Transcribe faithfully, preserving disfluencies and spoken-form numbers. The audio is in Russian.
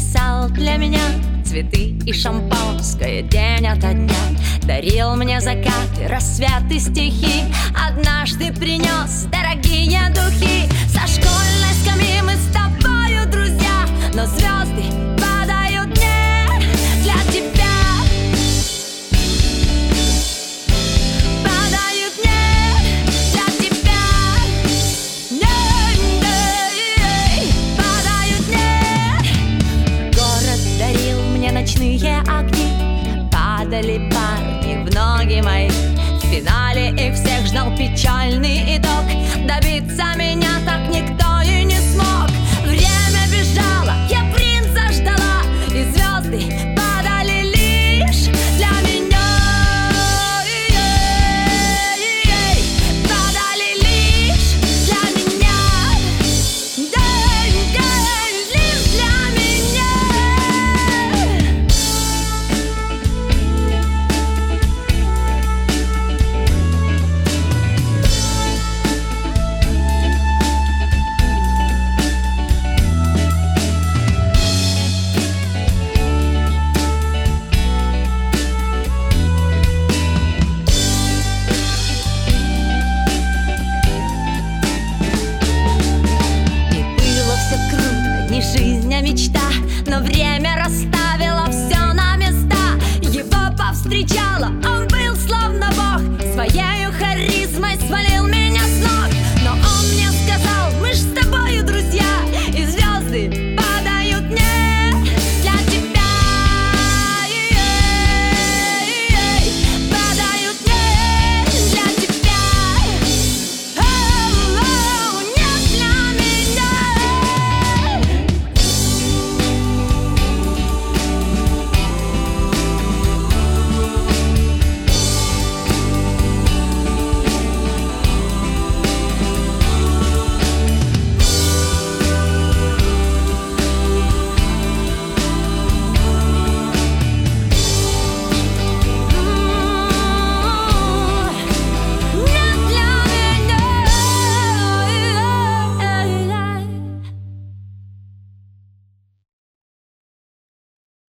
писал для меня цветы и шампанское день ото дня. Дарил мне закаты, рассветы, стихи. Однажды принес дорогие духи. Со школьной скамьи мы с тобою друзья, но звезды падают не для тебя. Падают не для тебя. Не-не-ей, падают не. Город дарил мне ночные огни. Падали парни в ноги мои. В финале их всех ждал печальный итог. Добиться меня так никто и не смог.